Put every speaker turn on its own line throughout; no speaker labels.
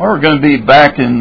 Well, we're going to be back in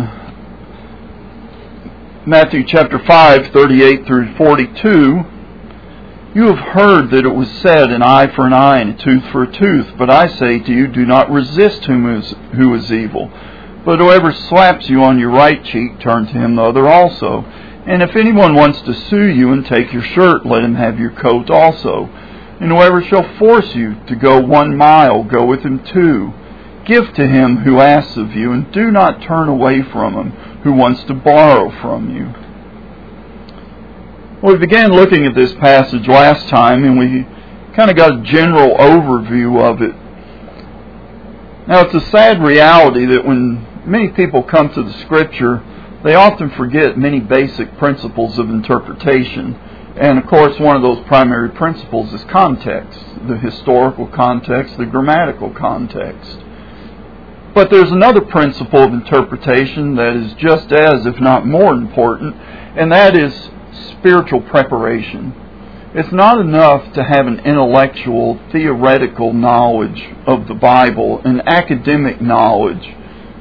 Matthew chapter 5, 38 through 42. You have heard that it was said, an eye for an eye and a tooth for a tooth. But I say to you, do not resist who is evil. But whoever slaps you on your right cheek, turn to him the other also. And if anyone wants to sue you and take your shirt, let him have your coat also. And whoever shall force you to go 1 mile, go with him 2. Give to him who asks of you, and do not turn away from him who wants to borrow from you. Well, we began looking at this passage last time, and we kind of got a general overview of it. Now, it's a sad reality that when many people come to the Scripture, they often forget many basic principles of interpretation. And, of course, one of those primary principles is context, the historical context, the grammatical context. But there's another principle of interpretation that is just as, if not more important, and that is spiritual preparation. It's not enough to have an intellectual, theoretical knowledge of the Bible, an academic knowledge.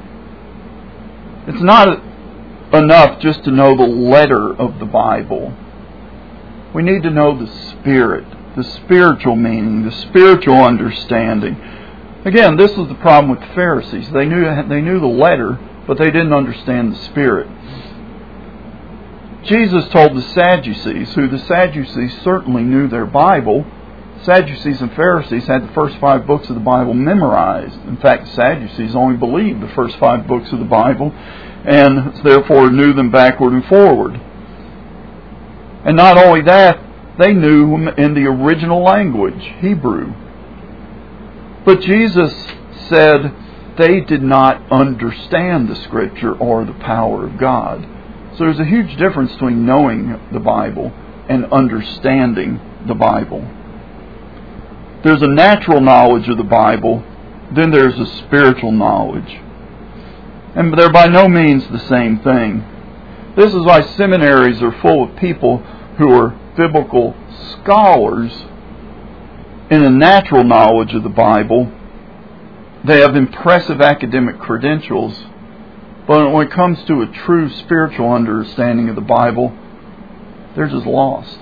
It's not enough just to know the letter of the Bible. We need to know the spirit, the spiritual meaning, the spiritual understanding. Again, this was the problem with the Pharisees. They knew the letter, but they didn't understand the spirit. Jesus told the Sadducees, who the Sadducees certainly knew their Bible. Sadducees and Pharisees had the first 5 books of the Bible memorized. In fact, the Sadducees only believed the first 5 books of the Bible, and therefore knew them backward and forward. And not only that, they knew them in the original language, Hebrew. But Jesus said they did not understand the Scripture or the power of God. So there's a huge difference between knowing the Bible and understanding the Bible. There's a natural knowledge of the Bible, then there's a spiritual knowledge. And they're by no means the same thing. This is why seminaries are full of people who are biblical scholars in a natural knowledge of the Bible. They have impressive academic credentials, but when it comes to a true spiritual understanding of the Bible, they're just lost.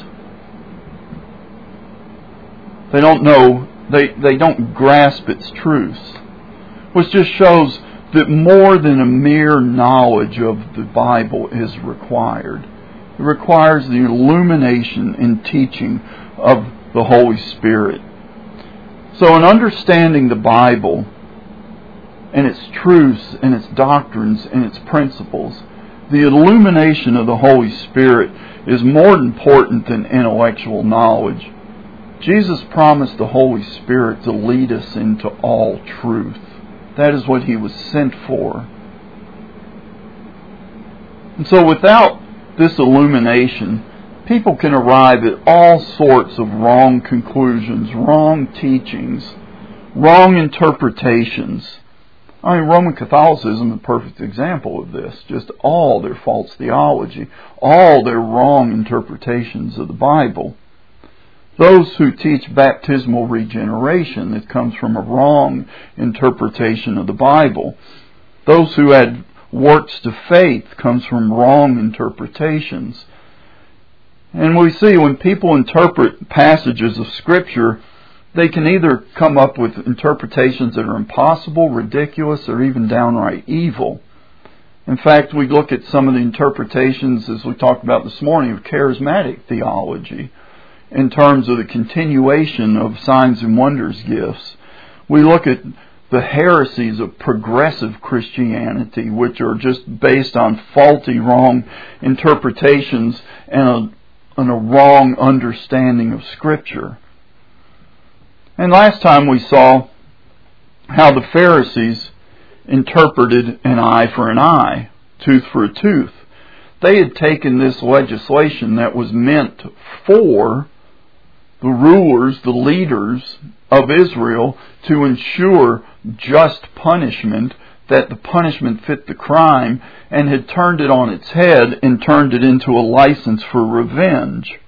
They don't know, they don't grasp its truths, which just shows that more than a mere knowledge of the Bible is required. It requires the illumination and teaching of the Holy Spirit. So in understanding the Bible and its truths and its doctrines and its principles, the illumination of the Holy Spirit is more important than intellectual knowledge. Jesus promised the Holy Spirit to lead us into all truth. That is what He was sent for. And so without this illumination, people can arrive at all sorts of wrong conclusions, wrong teachings, wrong interpretations. I mean, Roman Catholicism is a perfect example of this. Just all their false theology, all their wrong interpretations of the Bible. Those who teach baptismal regeneration, it comes from a wrong interpretation of the Bible. Those who add works to faith comes from wrong interpretations. And we see when people interpret passages of Scripture, they can either come up with interpretations that are impossible, ridiculous, or even downright evil. In fact, we look at some of the interpretations, as we talked about this morning, of charismatic theology, in terms of the continuation of signs and wonders gifts. We look at the heresies of progressive Christianity, which are just based on faulty, wrong interpretations and a wrong understanding of Scripture. And last time we saw how the Pharisees interpreted an eye for an eye, tooth for a tooth. They had taken this legislation that was meant for the rulers, the leaders of Israel, to ensure just punishment, that the punishment fit the crime, and had turned it on its head and turned it into a license for revenge.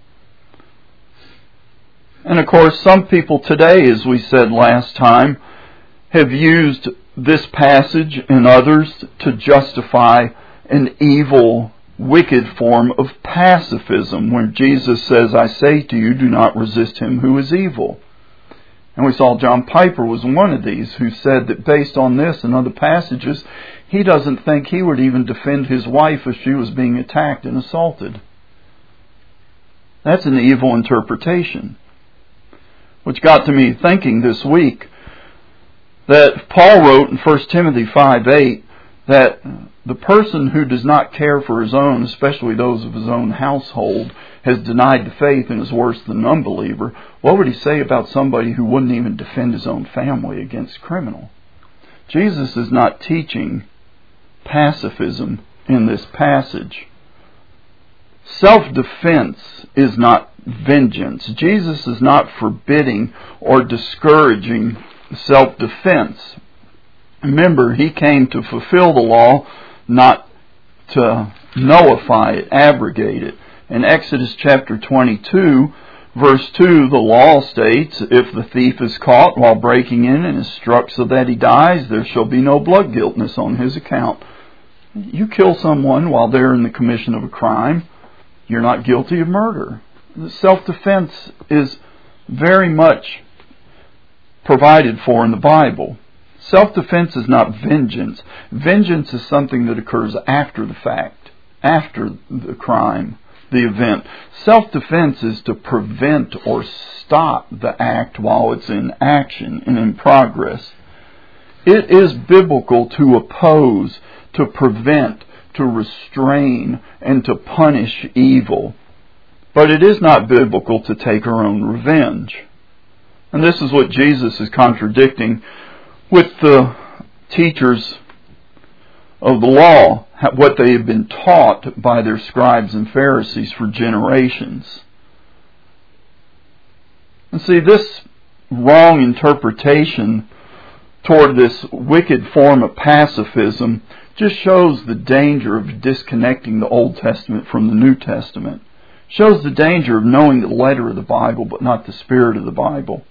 And of course, some people today, as we said last time, have used this passage and others to justify an evil, wicked form of pacifism, where Jesus says, I say to you, do not resist him who is evil. And we saw John Piper was one of these who said that based on this and other passages, he doesn't think he would even defend his wife if she was being attacked and assaulted. That's an evil interpretation. Which got to me thinking this week that Paul wrote in 1 Timothy 5:8 that the person who does not care for his own, especially those of his own household, has denied the faith and is worse than an unbeliever. What would he say about somebody who wouldn't even defend his own family against a criminal? Jesus is not teaching pacifism in this passage. Self-defense is not vengeance. Jesus is not forbidding or discouraging self-defense. Remember, he came to fulfill the law, not to nullify it, abrogate it. In Exodus chapter 22, verse 2, the law states, if the thief is caught while breaking in and is struck so that he dies, there shall be no blood guiltness on his account. You kill someone while they're in the commission of a crime, you're not guilty of murder. Self-defense is very much provided for in the Bible. Self-defense is not vengeance. Vengeance is something that occurs after the fact, after the crime, the event. Self-defense is to prevent or stop the act while it's in action and in progress. It is biblical to oppose, to prevent, to restrain, and to punish evil. But it is not biblical to take our own revenge. And this is what Jesus is contradicting with the teachers of the law, what they have been taught by their scribes and Pharisees for generations. And see, this wrong interpretation toward this wicked form of pacifism just shows the danger of disconnecting the Old Testament from the New Testament. Shows the danger of knowing the letter of the Bible but not the spirit of the Bible.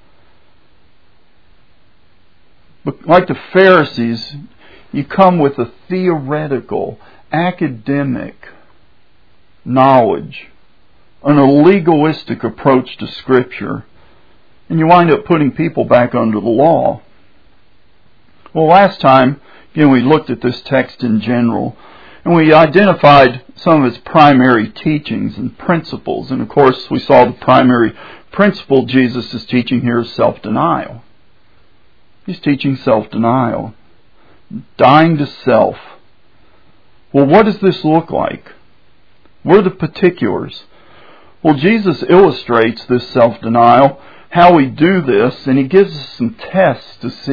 But like the Pharisees, you come with a theoretical, academic knowledge, an legalistic approach to Scripture, and you wind up putting people back under the law. Well, last time, we looked at this text in general, and we identified some of its primary teachings and principles. And of course, we saw the primary principle Jesus is teaching here is self-denial. He's teaching self-denial. Dying to self. Well, what does this look like? What are the particulars? Well, Jesus illustrates this self-denial, how we do this, and he gives us some tests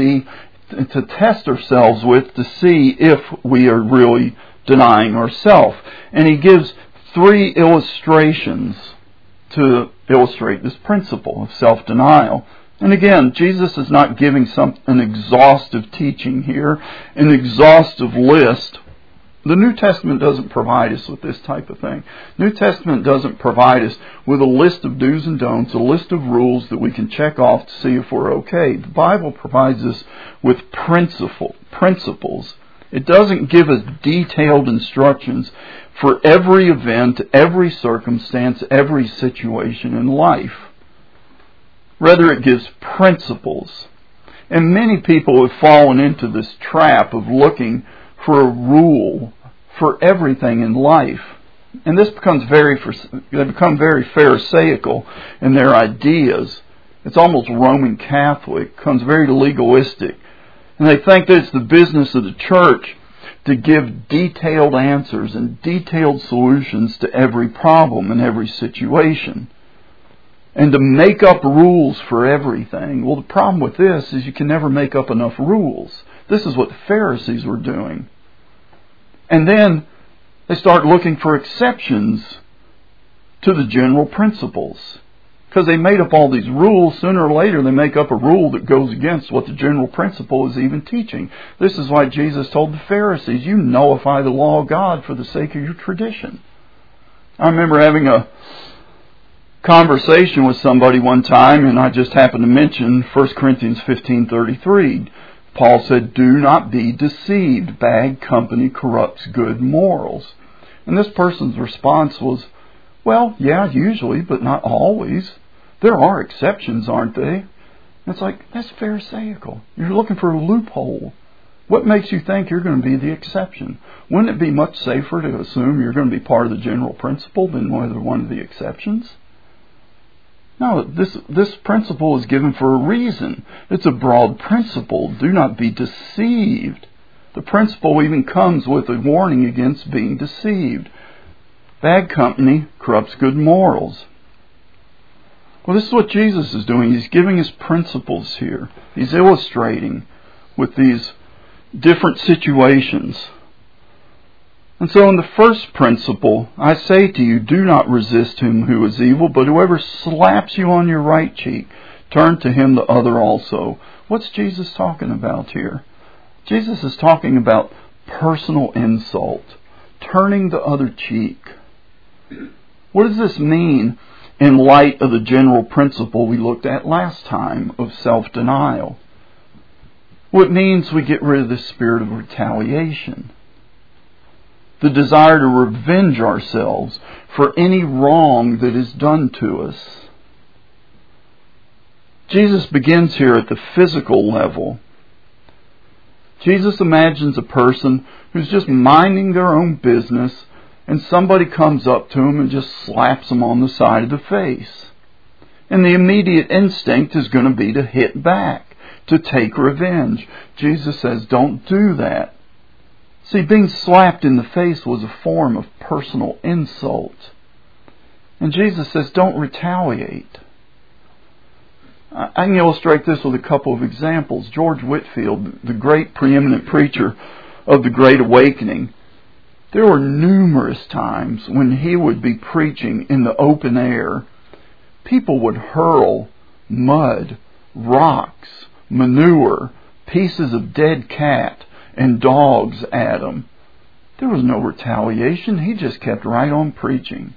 to test ourselves with to see if we are really denying ourselves. And he gives 3 illustrations to illustrate this principle of self-denial. And again, Jesus is not giving an exhaustive teaching here, an exhaustive list. The New Testament doesn't provide us with this type of thing. New Testament doesn't provide us with a list of do's and don'ts, a list of rules that we can check off to see if we're okay. The Bible provides us with principles. It doesn't give us detailed instructions for every event, every circumstance, every situation in life. Rather, it gives principles. And many people have fallen into this trap of looking for a rule for everything in life. And this they become very pharisaical in their ideas. It's almost Roman Catholic, becomes very legalistic. And they think that it's the business of the church to give detailed answers and detailed solutions to every problem and every situation. And to make up rules for everything. Well, the problem with this is you can never make up enough rules. This is what the Pharisees were doing. And then they start looking for exceptions to the general principles. Because they made up all these rules, sooner or later they make up a rule that goes against what the general principle is even teaching. This is why Jesus told the Pharisees, you nullify the law of God for the sake of your tradition. I remember having a conversation with somebody one time, and I just happened to mention 1 Corinthians 15:33. Paul said, do not be deceived. Bad company corrupts good morals. And this person's response was, well, yeah, usually, but not always. There are exceptions, aren't they? And it's like, that's Pharisaical. You're looking for a loophole. What makes you think you're going to be the exception? Wouldn't it be much safer to assume you're going to be part of the general principle than one of the exceptions? No, this principle is given for a reason. It's a broad principle. Do not be deceived. The principle even comes with a warning against being deceived. Bad company corrupts good morals. Well, this is what Jesus is doing. He's giving us principles here. He's illustrating with these different situations. And so in the first principle, I say to you, do not resist him who is evil, but whoever slaps you on your right cheek, turn to him the other also. What's Jesus talking about here? Jesus is talking about personal insult, turning the other cheek. What does this mean in light of the general principle we looked at last time of self-denial? Well, it means we get rid of the spirit of retaliation, the desire to revenge ourselves for any wrong that is done to us. Jesus begins here at the physical level. Jesus imagines a person who's just minding their own business and somebody comes up to him and just slaps him on the side of the face. And the immediate instinct is going to be to hit back, to take revenge. Jesus says, don't do that. See, being slapped in the face was a form of personal insult. And Jesus says, don't retaliate. I can illustrate this with a couple of examples. George Whitefield, the great preeminent preacher of the Great Awakening, there were numerous times when he would be preaching in the open air. People would hurl mud, rocks, manure, pieces of dead cat, and dogs at him. There was no retaliation. He just kept right on preaching.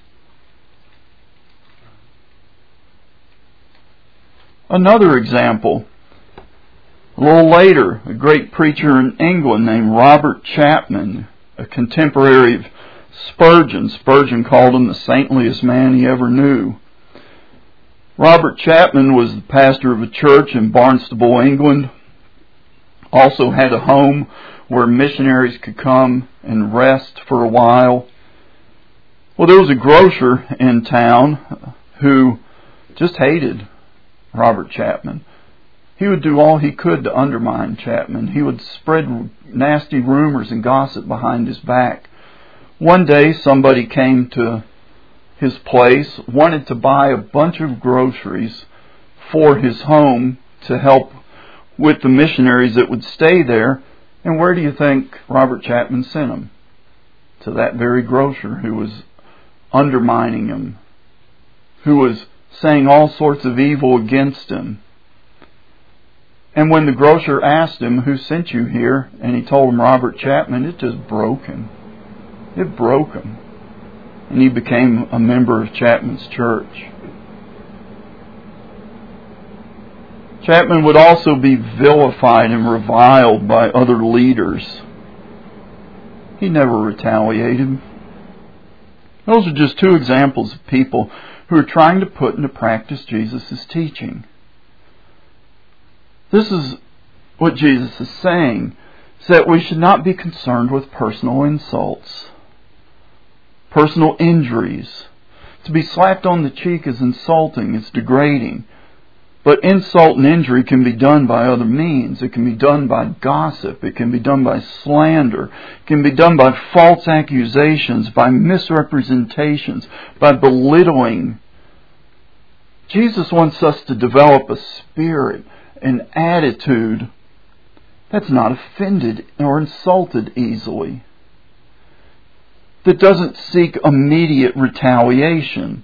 Another example. A little later, a great preacher in England named Robert Chapman, a contemporary of Spurgeon. Spurgeon called him the saintliest man he ever knew. Robert Chapman was the pastor of a church in Barnstable, England. Also had a home where missionaries could come and rest for a while. Well, there was a grocer in town who just hated Robert Chapman. He would do all he could to undermine Chapman. He would spread nasty rumors and gossip behind his back. One day somebody came to his place, wanted to buy a bunch of groceries for his home to help with the missionaries that would stay there. And where do you think Robert Chapman sent him? To that very grocer who was undermining him, who was saying all sorts of evil against him. And when the grocer asked him, who sent you here? And he told him Robert Chapman, it just broke him. It broke him. And he became a member of Chapman's church. Chapman would also be vilified and reviled by other leaders. He never retaliated. Those are just two examples of people who are trying to put into practice Jesus' teaching. This is what Jesus is saying, is that we should not be concerned with personal insults, personal injuries. To be slapped on the cheek is insulting, it's degrading. But insult and injury can be done by other means. It can be done by gossip. It can be done by slander. It can be done by false accusations, by misrepresentations, by belittling. Jesus wants us to develop a spirit, an attitude that's not offended or insulted easily, that doesn't seek immediate retaliation,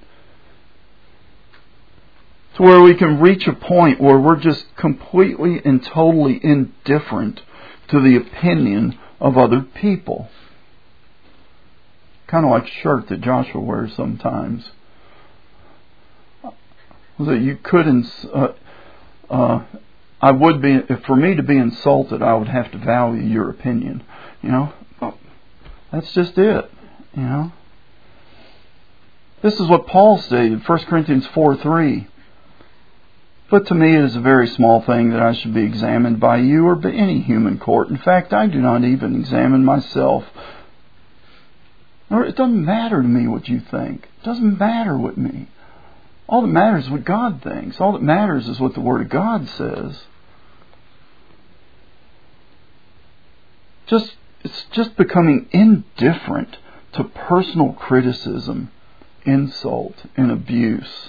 to where we can reach a point where we're just completely and totally indifferent to the opinion of other people. Kind of like a shirt that Joshua wears sometimes. That you couldn't for me to be insulted, I would have to value your opinion. Well, that's just it. This is what Paul stated, 1 Corinthians 4:3. But to me it is a very small thing that I should be examined by you or by any human court. In fact, I do not even examine myself. It doesn't matter to me what you think. It doesn't matter with me. All that matters is what God thinks. All that matters is what the Word of God says. It's just becoming indifferent to personal criticism, insult, and abuse.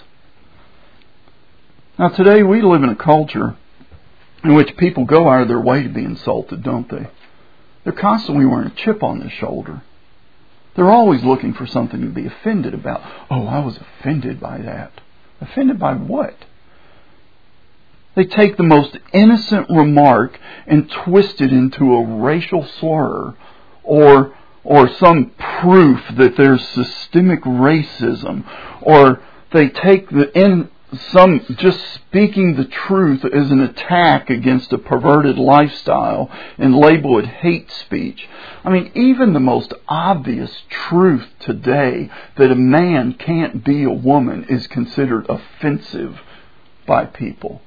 Now today we live in a culture in which people go out of their way to be insulted, don't they? They're constantly wearing a chip on their shoulder. They're always looking for something to be offended about. Oh, I was offended by that. Offended by what? They take the most innocent remark and twist it into a racial slur or some proof that there's systemic racism, or they take just speaking the truth as an attack against a perverted lifestyle and label it hate speech. I mean, even the most obvious truth today that a man can't be a woman is considered offensive by people.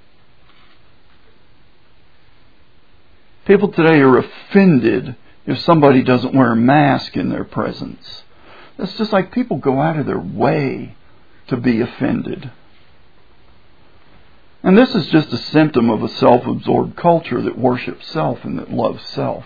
People today are offended if somebody doesn't wear a mask in their presence. It's just like people go out of their way to be offended. And this is just a symptom of a self-absorbed culture that worships self and that loves self.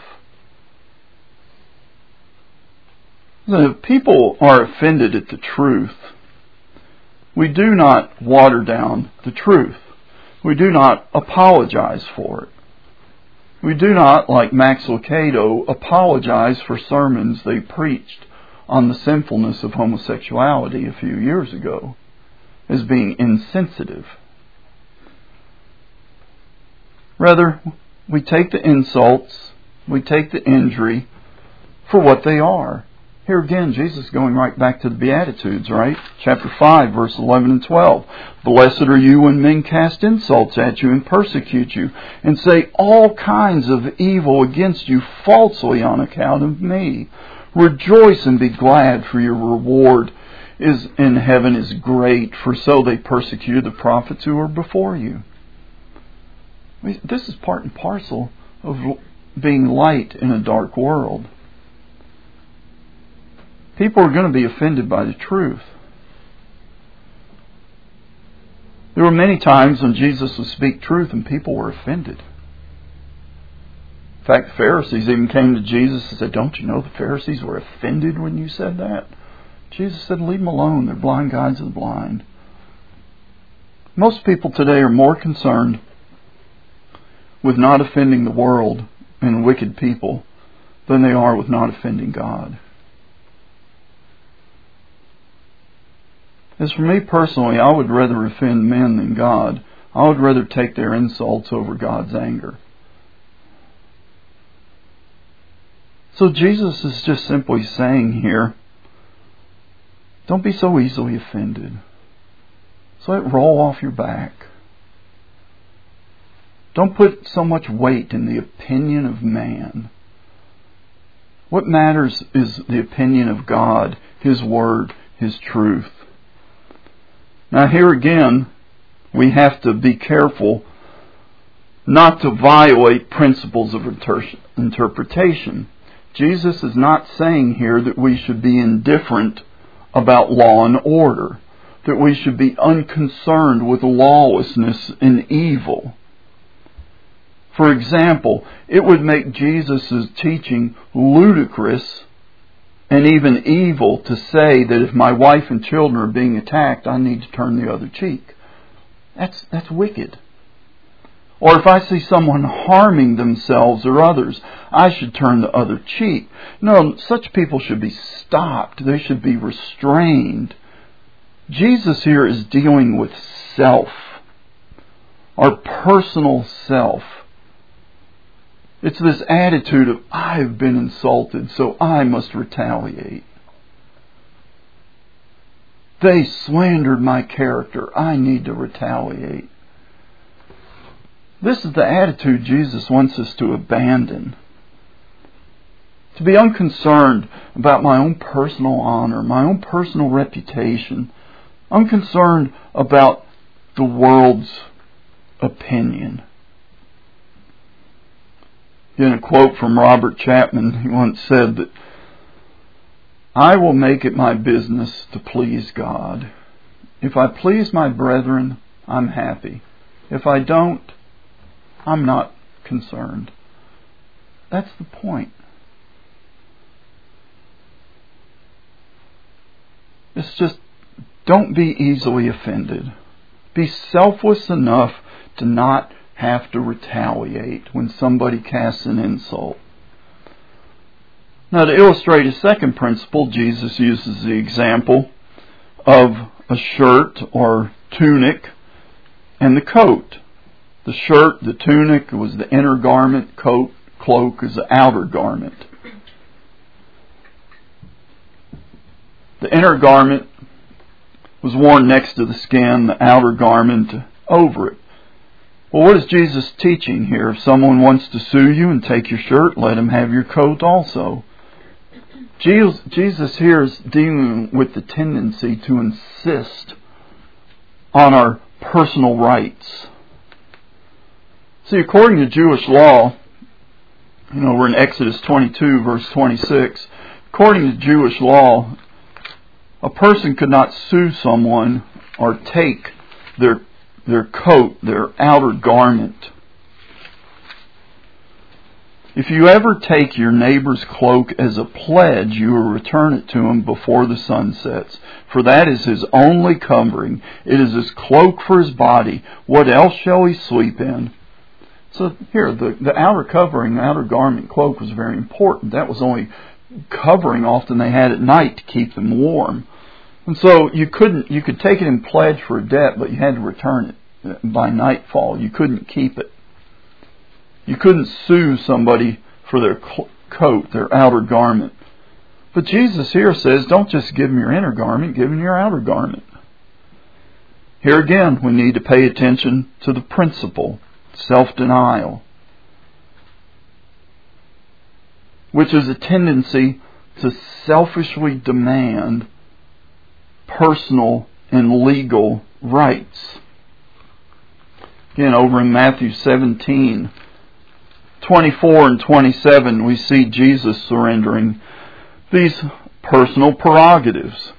So if people are offended at the truth, we do not water down the truth. We do not apologize for it. We do not, like Max Lucado, apologize for sermons they preached on the sinfulness of homosexuality a few years ago as being insensitive. Rather, we take the insults, we take the injury for what they are. Here again, Jesus is going right back to the Beatitudes, right? Chapter 5, verse 11 and 12. Blessed are you when men cast insults at you and persecute you, and say all kinds of evil against you falsely on account of me. Rejoice and be glad, for your reward is in heaven is great, for so they persecuted the prophets who were before you. This is part and parcel of being light in a dark world. People are going to be offended by the truth. There were many times when Jesus would speak truth and people were offended. In fact, the Pharisees even came to Jesus and said, "Don't you know the Pharisees were offended when you said that?" Jesus said, "Leave them alone. They're blind guides of the blind." Most people today are more concerned with not offending the world and wicked people than they are with not offending God. As for me personally, I would rather offend men than God. I would rather take their insults over God's anger. So Jesus is just simply saying here, don't be so easily offended. Just let it roll off your back. Don't put so much weight in the opinion of man. What matters is the opinion of God, His Word, His truth. Now here again, we have to be careful not to violate principles of interpretation. Jesus is not saying here that we should be indifferent about law and order, that we should be unconcerned with lawlessness and evil. For example, it would make Jesus' teaching ludicrous and even evil to say that if my wife and children are being attacked, I need to turn the other cheek. That's wicked. Or if I see someone harming themselves or others, I should turn the other cheek. No, such people should be stopped. They should be restrained. Jesus here is dealing with self, our personal self. It's this attitude of, I've been insulted, so I must retaliate. They slandered my character. I need to retaliate. This is the attitude Jesus wants us to abandon. To be unconcerned about my own personal honor, my own personal reputation, unconcerned about the world's opinion. In a quote from Robert Chapman, he once said that, "I will make it my business to please God. If I please my brethren, I'm happy. If I don't, I'm not concerned." That's the point. It's just, don't be easily offended. Be selfless enough to not have to retaliate when somebody casts an insult. Now, to illustrate his second principle, Jesus uses the example of a shirt or tunic and the coat. The shirt, the tunic, was the inner garment. Cloak is the outer garment. The inner garment was worn next to the skin, the outer garment over it. Well, what is Jesus teaching here? If someone wants to sue you and take your shirt, let him have your coat also. Jesus here is dealing with the tendency to insist on our personal rights. See, according to Jewish law, we're in Exodus 22, verse 26. According to Jewish law, a person could not sue someone or take their coat, their outer garment. If you ever take your neighbor's cloak as a pledge, you will return it to him before the sun sets. For that is his only covering. It is his cloak for his body. What else shall he sleep in? So here, the outer covering, outer garment, cloak was very important. That was only covering often they had at night to keep them warm. And so you could take it in pledge for a debt, but you had to return it by nightfall. You couldn't keep it. You couldn't sue somebody for their coat, their outer garment. But Jesus here says, don't just give them your inner garment, give them your outer garment. Here again, we need to pay attention to the principle, self-denial, which is a tendency to selfishly demand personal and legal rights. Again, over in Matthew 17, 24 and 27, we see Jesus surrendering these personal prerogatives.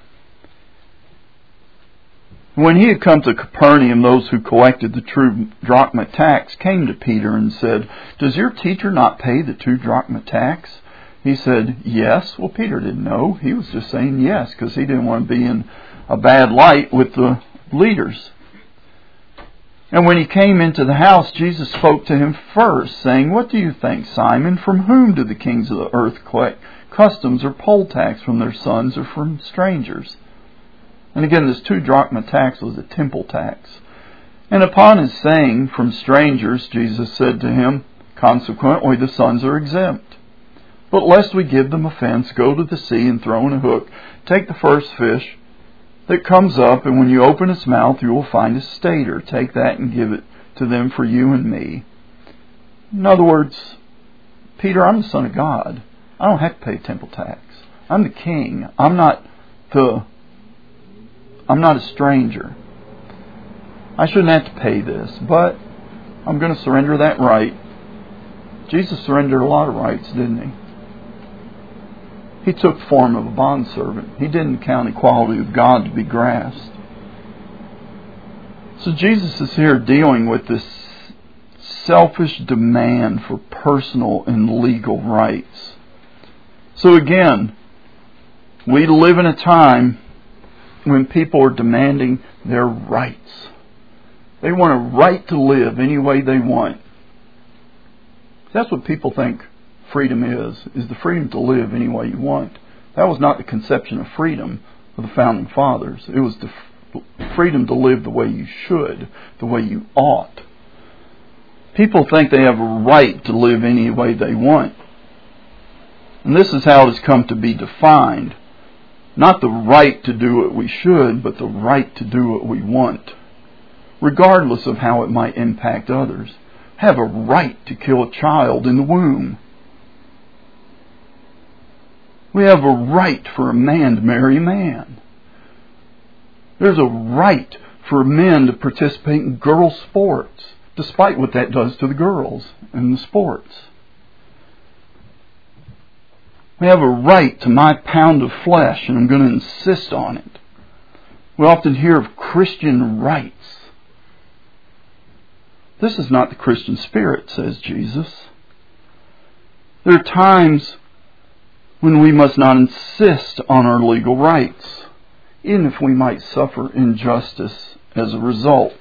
When he had come to Capernaum, those who collected the 2 drachma tax came to Peter and said, "Does your teacher not pay the 2 drachma tax?" He said, "Yes." Well, Peter didn't know. He was just saying yes because he didn't want to be in a bad light with the leaders. And when he came into the house, Jesus spoke to him first, saying, "What do you think, Simon? From whom do the kings of the earth collect customs or poll tax, from their sons or from strangers?" And again, this 2 drachma tax was a temple tax. And upon his saying, "from strangers," Jesus said to him, "Consequently, the sons are exempt. But lest we give them offense, go to the sea and throw in a hook. Take the first fish that comes up, and when you open its mouth, you will find a stater. Take that and give it to them for you and me." In other words, Peter, I'm the Son of God. I don't have to pay temple tax. I'm the king. I'm not a stranger. I shouldn't have to pay this, but I'm going to surrender that right. Jesus surrendered a lot of rights, didn't he? He took the form of a bondservant. He didn't count equality with God to be grasped. So Jesus is here dealing with this selfish demand for personal and legal rights. So again, we live in a time when people are demanding their rights. They want a right to live any way they want. That's what people think freedom is the freedom to live any way you want. That was not the conception of freedom of the Founding Fathers. It was the freedom to live the way you should, the way you ought. People think they have a right to live any way they want. And this is how it has come to be defined. Not the right to do what we should, but the right to do what we want, regardless of how it might impact others. have a right to kill a child in the womb. We have a right for a man to marry a man. There's a right for men to participate in girls' sports, despite what that does to the girls in the sports. We have a right to my pound of flesh, and I'm going to insist on it. We often hear of Christian rights. This is not the Christian spirit, says Jesus. There are times when we must not insist on our legal rights, even if we might suffer injustice as a result.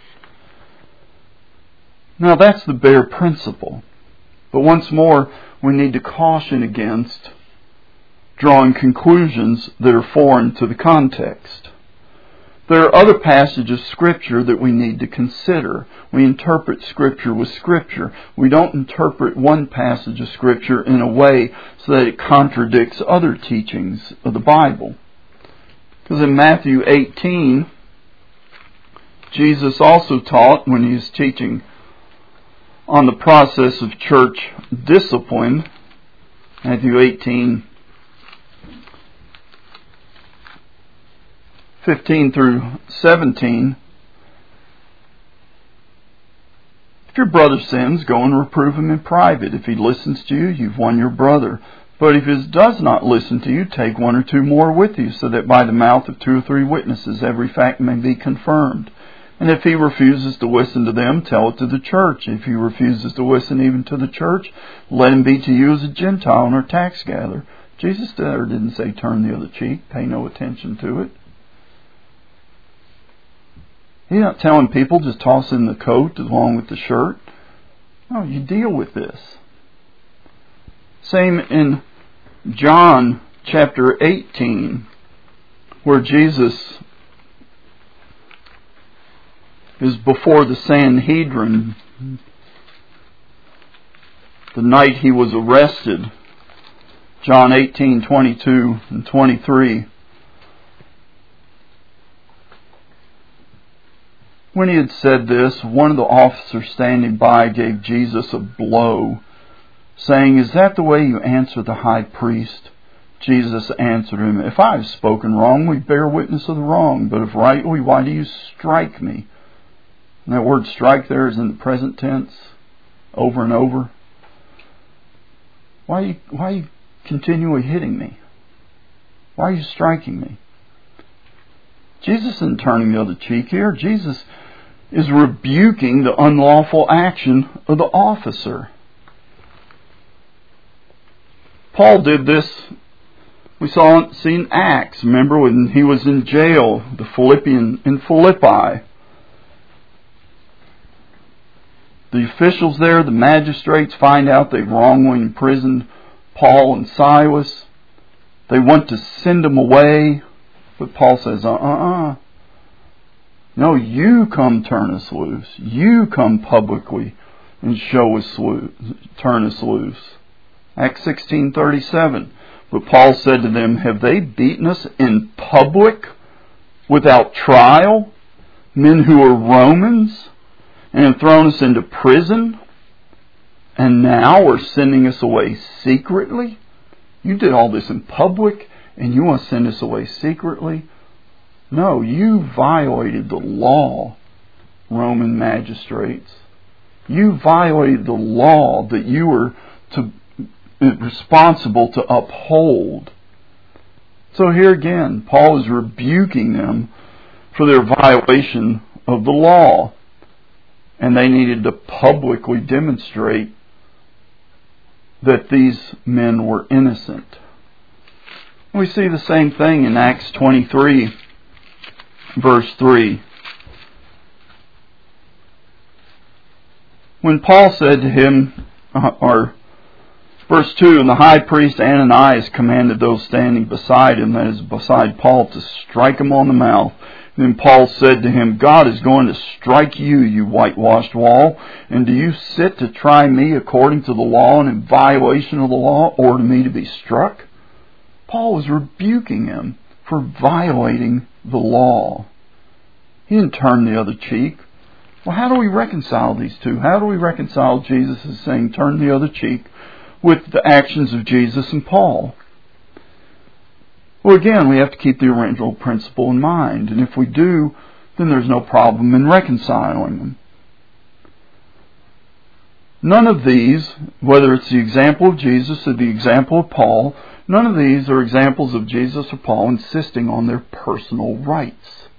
Now that's the bare principle. But once more, we need to caution against drawing conclusions that are foreign to the context. There are other passages of Scripture that we need to consider. We interpret Scripture with Scripture. We don't interpret one passage of Scripture in a way so that it contradicts other teachings of the Bible. Because in Matthew 18, Jesus also taught, when he was teaching on the process of church discipline, Matthew 18, 15 through 17, if your brother sins, go and reprove him in private. If he listens to you, you've won your brother. But if he does not listen to you, take one or two more with you, so that by the mouth of 2 or 3 witnesses every fact may be confirmed. And if he refuses to listen to them, tell it to the church. If he refuses to listen even to the church, let him be to you as a Gentile and a tax gatherer. Jesus didn't say turn the other cheek, pay no attention to it. He's not telling people just toss in the coat along with the shirt. No, you deal with this. Same in John chapter 18, where Jesus is before the Sanhedrin the night he was arrested. John 18:22 and 23. When he had said this, one of the officers standing by gave Jesus a blow, saying, "Is that the way you answer the high priest?" Jesus answered him, "If I have spoken wrongly, bear witness of the wrong. But if rightly, why do you strike me?" And that word strike there is in the present tense, over and over. Why are you continually hitting me? Why are you striking me? Jesus isn't turning the other cheek here. Jesus is rebuking the unlawful action of the officer. Paul did this. We see in Acts. Remember when he was in jail, in Philippi. The officials there, the magistrates, find out they've wrongly imprisoned Paul and Silas. They want to send them away, but Paul says, No, you come turn us loose. You come publicly and turn us loose. Acts 16:37. But Paul said to them, "Have they beaten us in public without trial? Men who are Romans, and have thrown us into prison, and now are sending us away secretly? You did all this in public, and you want to send us away secretly? No, you violated the law, Roman magistrates. You violated the law that you were responsible to uphold." So here again, Paul is rebuking them for their violation of the law. And they needed to publicly demonstrate that these men were innocent. We see the same thing in Acts 23, verse 3. When Paul said to him, verse 2, "And the high priest Ananias commanded those standing beside him," that is, beside Paul, "to strike him on the mouth. Then Paul said to him, God is going to strike you, you whitewashed wall. And do you sit to try me according to the law and in violation of the law, or to me to be struck?" Paul was rebuking him for violating the law. He didn't turn the other cheek. Well, how do we reconcile these two? How do we reconcile Jesus' saying, turn the other cheek, with the actions of Jesus and Paul? Well, again, we have to keep the original principle in mind. And if we do, then there's no problem in reconciling them. None of these, whether it's the example of Jesus or the example of Paul, none of these are examples of Jesus or Paul insisting on their personal rights.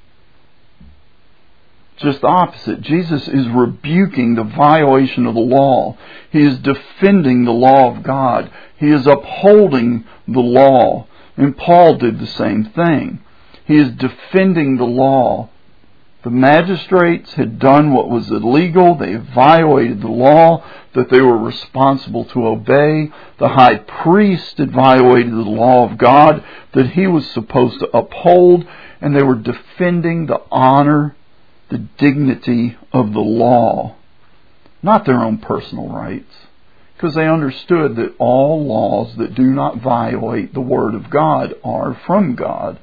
Just the opposite. Jesus is rebuking the violation of the law. He is defending the law of God. He is upholding the law. And Paul did the same thing. He is defending the law. The magistrates had done what was illegal. They violated the law that they were responsible to obey. The high priest had violated the law of God that he was supposed to uphold. And they were defending the honor, the dignity of the law, not their own personal rights. Because they understood that all laws that do not violate the Word of God are from God.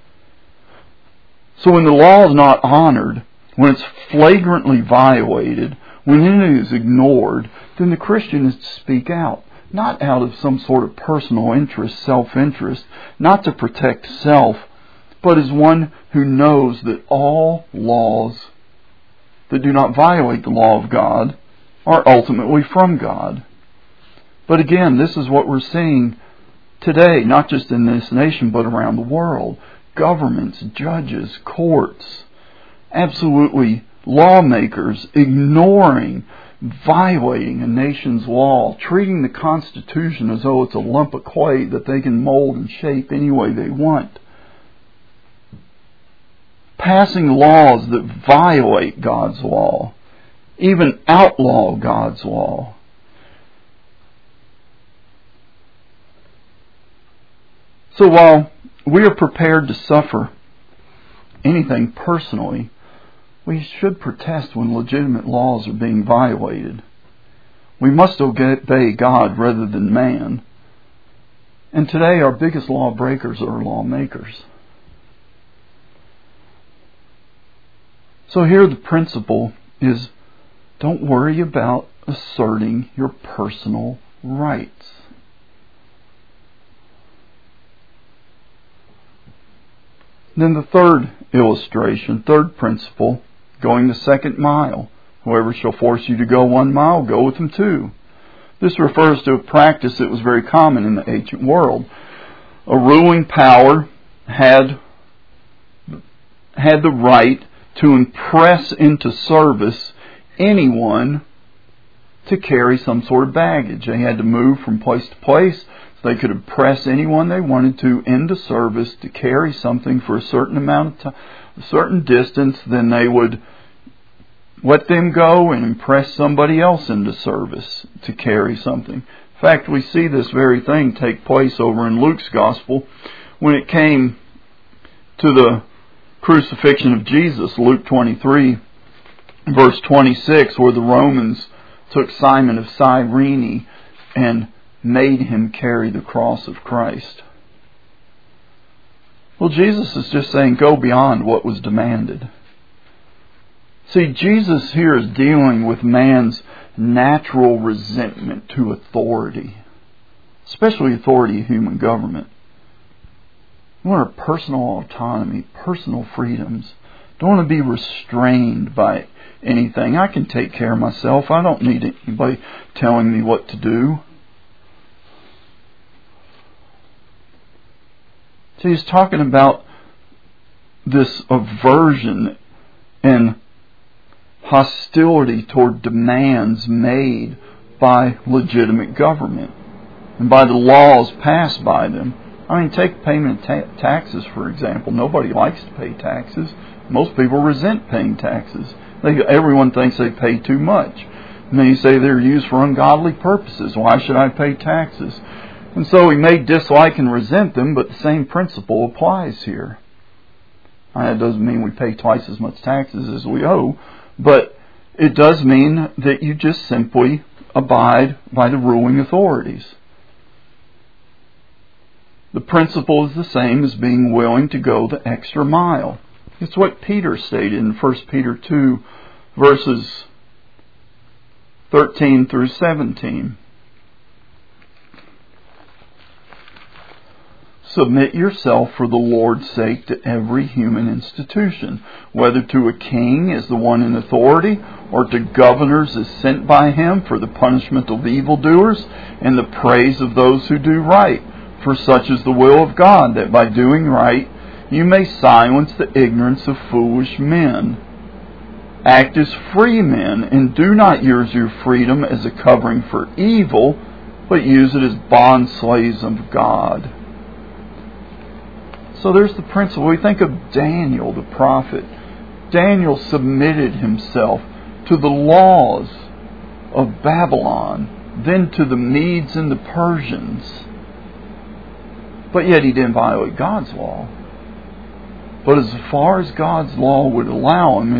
So when the law is not honored, when it's flagrantly violated, when it is ignored, then the Christian is to speak out. Not out of some sort of personal interest, self-interest, not to protect self, but as one who knows that all laws that do not violate the law of God are ultimately from God. But again, this is what we're seeing today, not just in this nation, but around the world. Governments, judges, courts, absolutely lawmakers ignoring, violating a nation's law, treating the Constitution as though it's a lump of clay that they can mold and shape any way they want. Passing laws that violate God's law, even outlaw God's law. So while we are prepared to suffer anything personally, we should protest when legitimate laws are being violated. We must obey God rather than man. And today our biggest lawbreakers are lawmakers. So here the principle is, don't worry about asserting your personal rights. Then the third illustration, third principle, going the second mile. Whoever shall force you to go 1 mile, go with him 2. This refers to a practice that was very common in the ancient world. A ruling power had the right to impress into service anyone to carry some sort of baggage. They had to move from place to place. They could impress anyone they wanted to into service to carry something for a certain amount of time, a certain distance. Then they would let them go and impress somebody else into service to carry something. In fact, we see this very thing take place over in Luke's Gospel when it came to the crucifixion of Jesus. Luke 23, verse 26, where the Romans took Simon of Cyrene and made him carry the cross of Christ. Well, Jesus is just saying, go beyond what was demanded. See, Jesus here is dealing with man's natural resentment to authority, especially authority of human government. We want our personal autonomy, personal freedoms. Don't want to be restrained by anything. I can take care of myself. I don't need anybody telling me what to do. So he's talking about this aversion and hostility toward demands made by legitimate government and by the laws passed by them. I mean, take payment of taxes, for example. Nobody likes to pay taxes. Most people resent paying taxes. Everyone thinks they pay too much. And then you say they're used for ungodly purposes. Why should I pay taxes? And so we may dislike and resent them, but the same principle applies here. It doesn't mean we pay twice as much taxes as we owe, but it does mean that you just simply abide by the ruling authorities. The principle is the same as being willing to go the extra mile. It's what Peter stated in 1 Peter 2, verses 13 through 17. Submit yourself for the Lord's sake to every human institution, whether to a king as the one in authority, or to governors as sent by him for the punishment of evildoers and the praise of those who do right. For such is the will of God, that by doing right you may silence the ignorance of foolish men. Act as free men, and do not use your freedom as a covering for evil, but use it as bondslaves of God. So there's the principle. We think of Daniel, the prophet. Daniel submitted himself to the laws of Babylon, then to the Medes and the Persians. But yet he didn't violate God's law. But as far as God's law would allow him,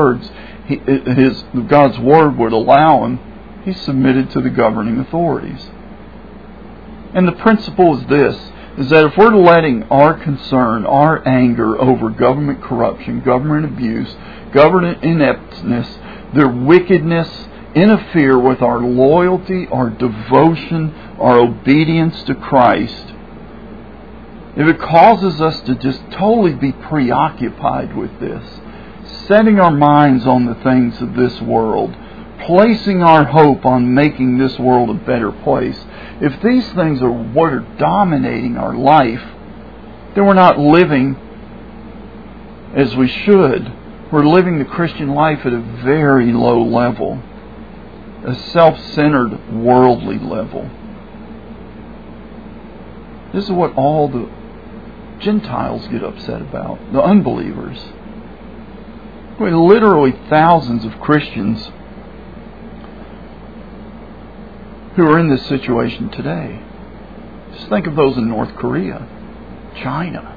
God's word would allow him, he submitted to the governing authorities. And the principle is this, is that if we're letting our concern, our anger over government corruption, government abuse, government ineptness, their wickedness, interfere with our loyalty, our devotion, our obedience to Christ, if it causes us to just totally be preoccupied with this, setting our minds on the things of this world, placing our hope on making this world a better place, if these things are what are dominating our life, then we're not living as we should. We're living the Christian life at a very low level, a self-centered, worldly level. This is what all the Gentiles get upset about, the unbelievers. Literally thousands of Christians who are in this situation today. Just think of those in North Korea, China,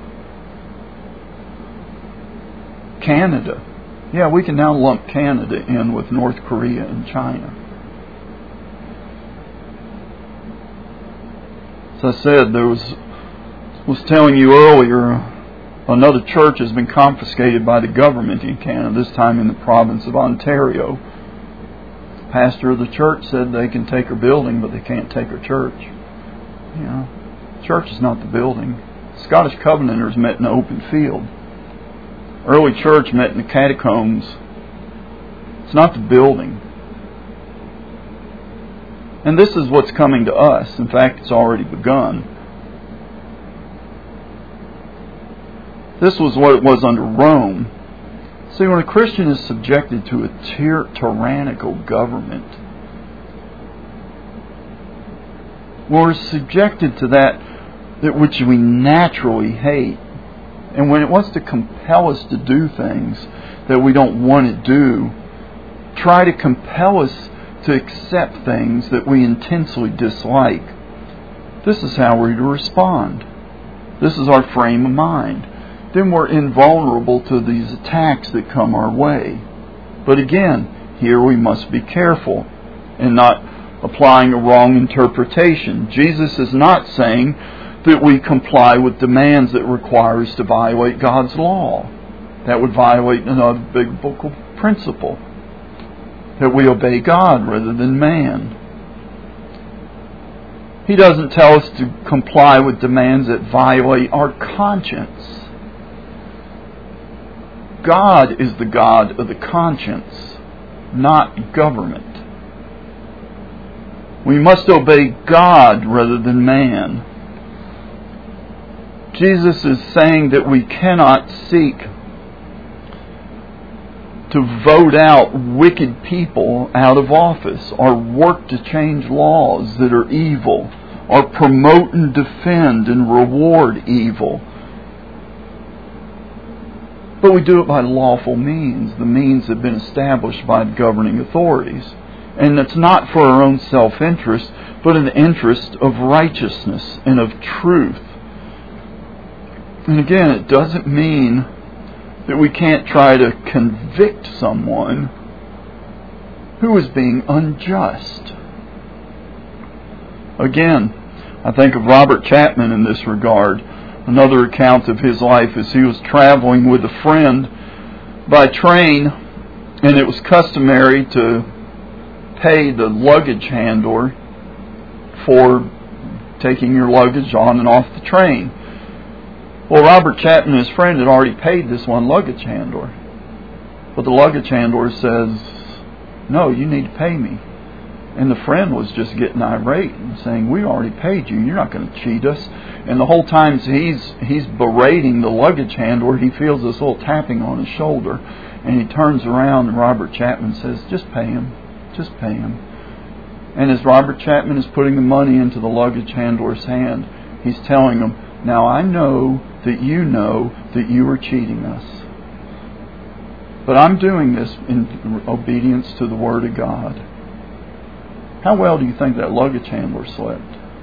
Canada. Yeah, we can now lump Canada in with North Korea and China. As I said, was telling you earlier, another church has been confiscated by the government in Canada, this time in the province of Ontario. The pastor of the church said they can take her building, but they can't take her church. You know, church is not the building. Scottish Covenanters met in an open field. Early church met in the catacombs. It's not the building. And this is what's coming to us. In fact, it's already begun. This was what it was under Rome. See, when a Christian is subjected to a tyrannical government, when we're subjected to that which we naturally hate, and when it wants to compel us to do things that we don't want to do, try to compel us to accept things that we intensely dislike, this is how we're to respond. This is our frame of mind. Then we're invulnerable to these attacks that come our way. But again, here we must be careful and not applying a wrong interpretation. Jesus is not saying that we comply with demands that require us to violate God's law. That would violate another biblical principle, that we obey God rather than man. He doesn't tell us to comply with demands that violate our conscience. God is the God of the conscience, not government. We must obey God rather than man. Jesus is saying that we cannot seek to vote out wicked people out of office, or work to change laws that are evil, or promote and defend and reward evil. But we do it by lawful means. The means have been established by the governing authorities. And it's not for our own self-interest, but in the interest of righteousness and of truth. And again, it doesn't mean that we can't try to convict someone who is being unjust. Again, I think of Robert Chapman in this regard. Another account of his life is he was traveling with a friend by train And it was customary to pay the luggage handler for taking your luggage on and off the train. Well, Robert Chapman and his friend had already paid this one luggage handler. But the luggage handler says, "No, you need to pay me." And the friend was just getting irate and saying, "We already paid you. You're not going to cheat us." And the whole time he's berating the luggage handler, he feels this little tapping on his shoulder. And he turns around and Robert Chapman says, "Just pay him. Just pay him." And as Robert Chapman is putting the money into the luggage handler's hand, he's telling him, "Now I know that you are cheating us. But I'm doing this in obedience to the Word of God." How well do you think that luggage handler slept?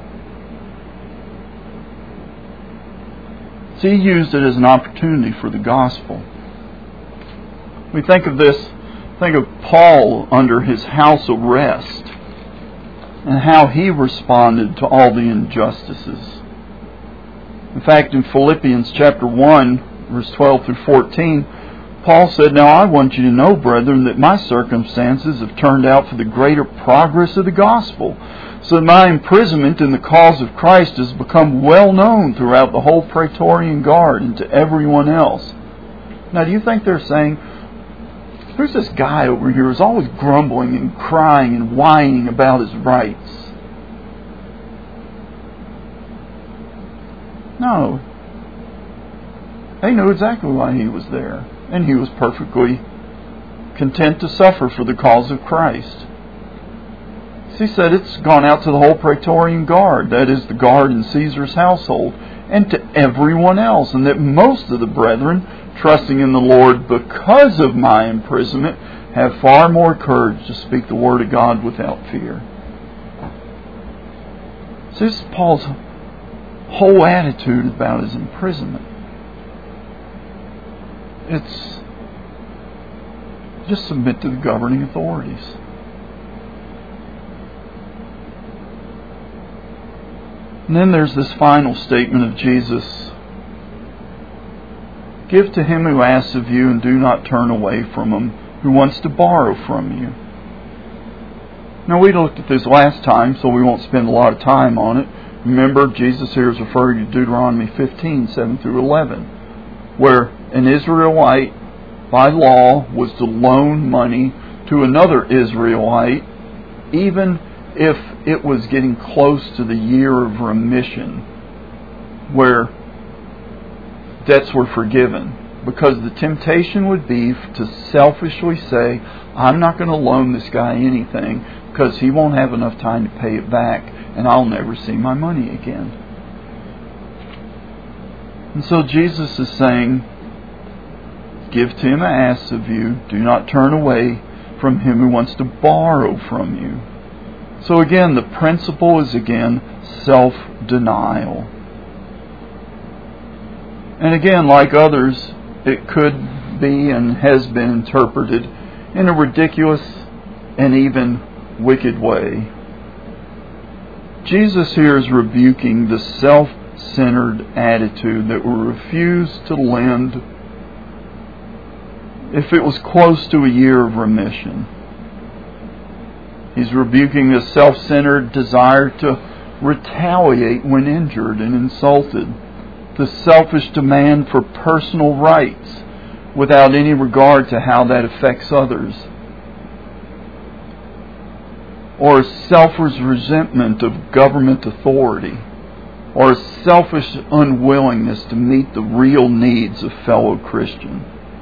See, he used it as an opportunity for the gospel. We think of this, think of Paul under his house arrest and how he responded to all the injustices. In fact, in Philippians chapter 1, verse 12 through 14, Paul said, "Now I want you to know, brethren, that my circumstances have turned out for the greater progress of the gospel, so that my imprisonment in the cause of Christ has become well known throughout the whole Praetorian Guard and to everyone else." Now, do you think they're saying, "Who's this guy over here who's always grumbling and crying and whining about his rights?" No. They knew exactly why he was there. And he was perfectly content to suffer for the cause of Christ. He said it's gone out to the whole Praetorian Guard, that is, the guard in Caesar's household, and to everyone else, and that most of the brethren, trusting in the Lord because of my imprisonment, have far more courage to speak the word of God without fear. So this is Paul's whole attitude about his imprisonment. It's just submit to the governing authorities. And then there's this final statement of Jesus. "Give to him who asks of you, and do not turn away from him who wants to borrow from you." Now, we looked at this last time, so we won't spend a lot of time on it. Remember, Jesus here is referring to Deuteronomy 15, 7 through 11, where an Israelite, by law, was to loan money to another Israelite, even if it was getting close to the year of remission, where debts were forgiven. Because the temptation would be to selfishly say, "I'm not going to loan this guy anything because he won't have enough time to pay it back, and I'll never see my money again." And so Jesus is saying, "Give to him who asks of you. Do not turn away from him who wants to borrow from you." So again, the principle is again self-denial. And again, like others, it could be and has been interpreted in a ridiculous and even wicked way. Jesus here is rebuking the self-centered attitude that will refuse to lend if it was close to a year of remission. He's rebuking the self-centered desire to retaliate when injured and insulted, the selfish demand for personal rights without any regard to how that affects others, or a selfish resentment of government authority, or a selfish unwillingness to meet the real needs of fellow Christians.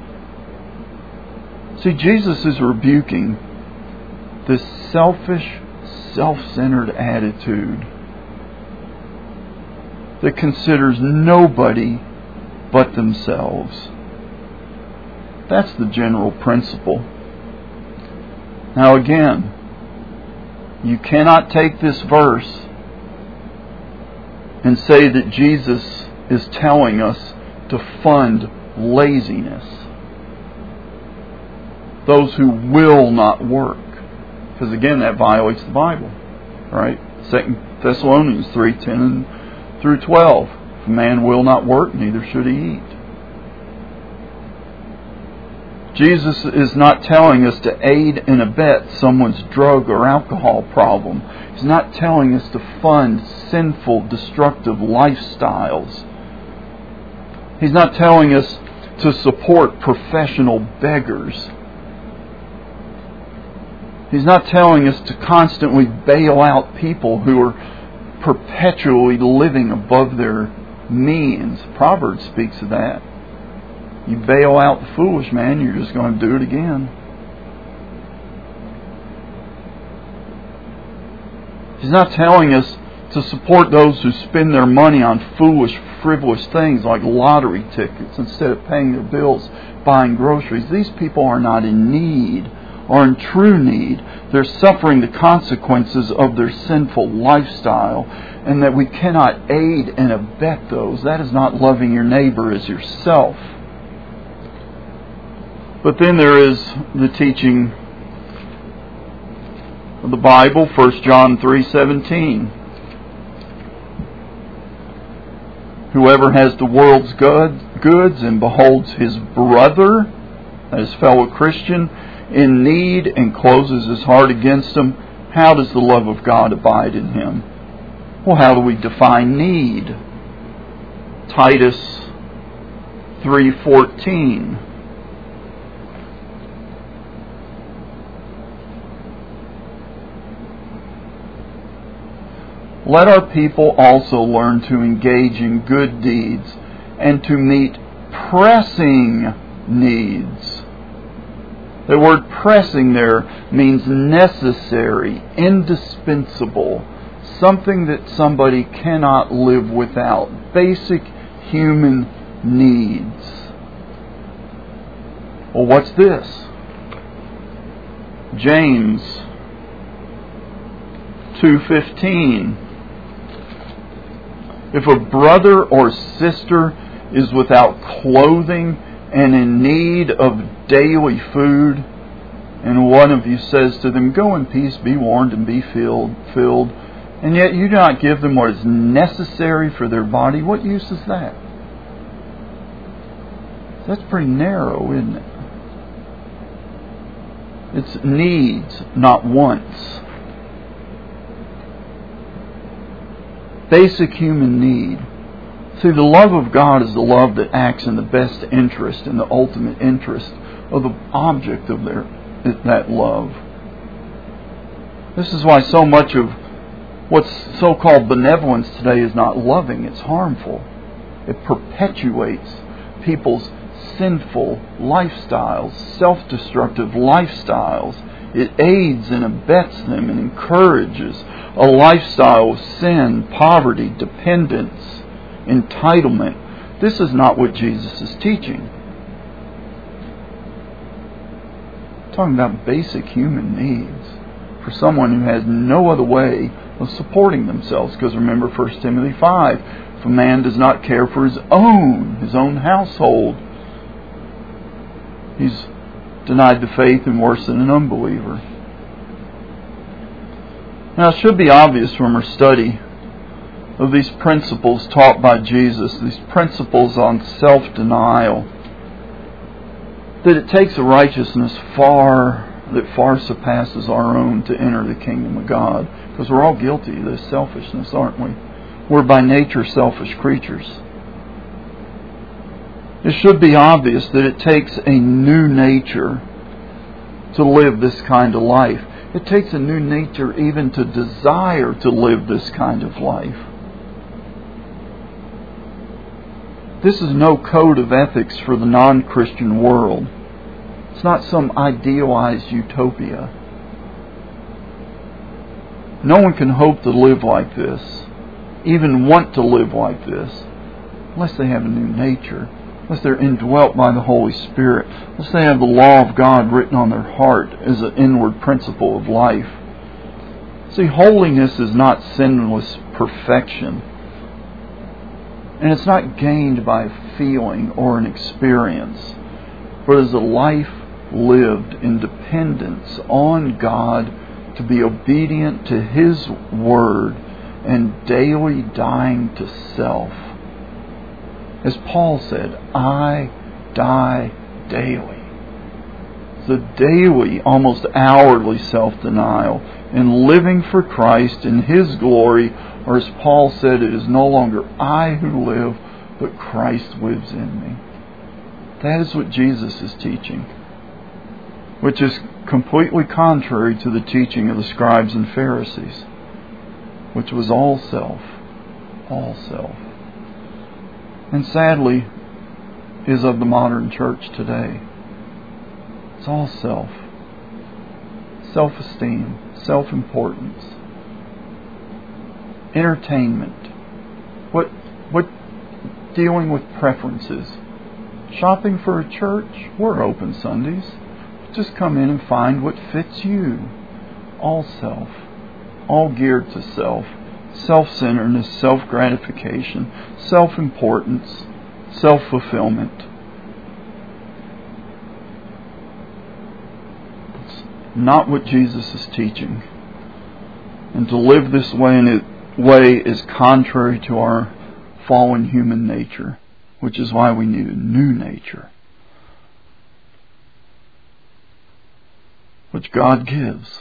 See, Jesus is rebuking this selfish, self-centered attitude that considers nobody but themselves. That's the general principle. Now again, you cannot take this verse and say that Jesus is telling us to fund laziness. Those who will not work. Because again, that violates the Bible. Right? 2 Thessalonians 3:10 through 12. If a man will not work, neither should he eat. Jesus is not telling us to aid and abet someone's drug or alcohol problem. He's not telling us to fund sinful, destructive lifestyles. He's not telling us to support professional beggars. He's not telling us to constantly bail out people who are perpetually living above their means. Proverbs speaks of that. You bail out the foolish man, you're just going to do it again. He's not telling us to support those who spend their money on foolish, frivolous things like lottery tickets instead of paying their bills, buying groceries. These people are not in need, or in true need. They're suffering the consequences of their sinful lifestyle, and that we cannot aid and abet those. That is not loving your neighbor as yourself. But then there is the teaching of the Bible, 1 John 3:17. Whoever has the world's goods and beholds his brother, his fellow Christian, in need and closes his heart against him, how does the love of God abide in him? Well, how do we define need? Titus 3:14. Let our people also learn to engage in good deeds and to meet pressing needs. The word pressing there means necessary, indispensable, something that somebody cannot live without. Basic human needs. Well, what's this? James 2:15. If a brother or sister is without clothing and in need of daily food, and one of you says to them, "Go in peace, be warmed and be filled," and yet you do not give them what is necessary for their body, what use is that? That's pretty narrow, isn't it? It's needs, not wants. Basic human need. See, the love of God is the love that acts in the best interest and the ultimate interest of the object of that love. This is why so much of what's so-called benevolence today is not loving, it's harmful. It perpetuates people's sinful lifestyles, self-destructive lifestyles. It aids and abets them and encourages a lifestyle of sin, poverty, dependence, entitlement. This is not what Jesus is teaching. We're talking about basic human needs for someone who has no other way of supporting themselves. Because remember 1 Timothy 5, if a man does not care for his own household, he's denied the faith and worse than an unbeliever. Now, it should be obvious from our study of these principles taught by Jesus, these principles on self-denial, that it takes a righteousness that far surpasses our own to enter the kingdom of God. Because we're all guilty of this selfishness, aren't we? We're by nature selfish creatures. It should be obvious that it takes a new nature to live this kind of life. It takes a new nature even to desire to live this kind of life. This is no code of ethics for the non-Christian world. It's not some idealized utopia. No one can hope to live like this, even want to live like this, unless they have a new nature, unless they're indwelt by the Holy Spirit, unless they have the law of God written on their heart as an inward principle of life. See, holiness is not sinless perfection. And it's not gained by a feeling or an experience, but is a life lived in dependence on God to be obedient to His Word and daily dying to self. As Paul said, I die daily. the daily, almost hourly self-denial and living for Christ in His glory, or as Paul said, it is no longer I who live, but Christ lives in me. That is what Jesus is teaching, which is completely contrary to the teaching of the scribes and Pharisees, which was all self, and sadly is of the modern church today. It's all self. Self-esteem, self-importance, entertainment, what dealing with preferences. Shopping for a church, we're open Sundays. Just come in and find what fits you. All self, all geared to self, self-centeredness, self-gratification, self-importance, self-fulfillment. It's not what Jesus is teaching. And to live this way is contrary to our fallen human nature, which is why we need a new nature, which God gives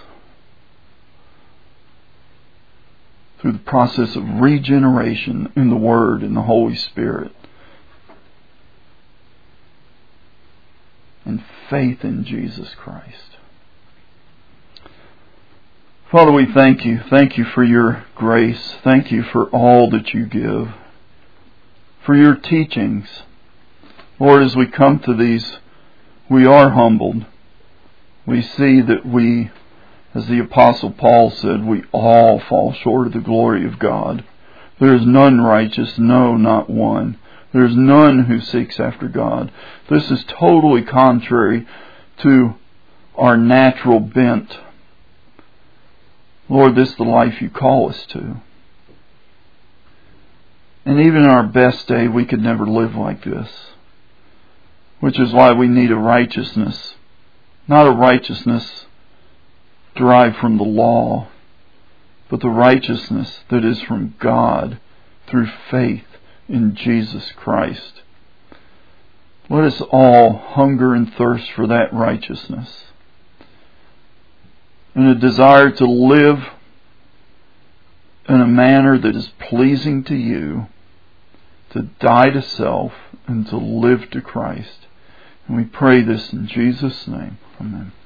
through the process of regeneration in the Word and the Holy Spirit, and faith in Jesus Christ. Father, we thank you. Thank you for your grace. Thank you for all that you give, for your teachings. Lord, as we come to these, we are humbled. We see that we, as the Apostle Paul said, we all fall short of the glory of God. There is none righteous, no, not one. There is none who seeks after God. This is totally contrary to our natural bent. Lord, this is the life you call us to. And even in our best day, we could never live like this, which is why we need a righteousness, not a righteousness derived from the law, but the righteousness that is from God through faith in Jesus Christ. Let us all hunger and thirst for that righteousness, and a desire to live in a manner that is pleasing to you, to die to self and to live to Christ. And we pray this in Jesus' name. Amen.